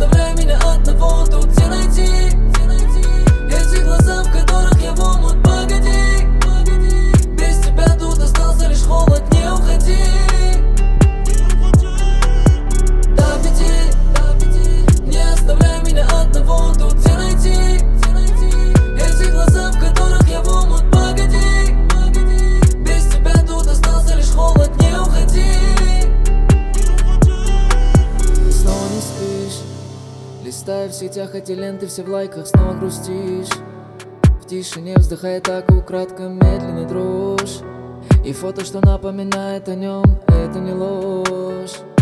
оставляй меня одного тут, где найти эти глаза, в которых я в омут. Погоди, без тебя тут остался лишь холод, не уходи. До пяти, не оставляй меня одного тут, где найти эти глаза, в которых я в омут. Погоди, без тебя тут остался лишь холод, не уходи. Снова не спишь, листая в сетях эти ленты, все в лайках, снова грустишь. В тишине вздыхая так украдкой медленный дрожь. И фото, что напоминает о нем, это не ложь.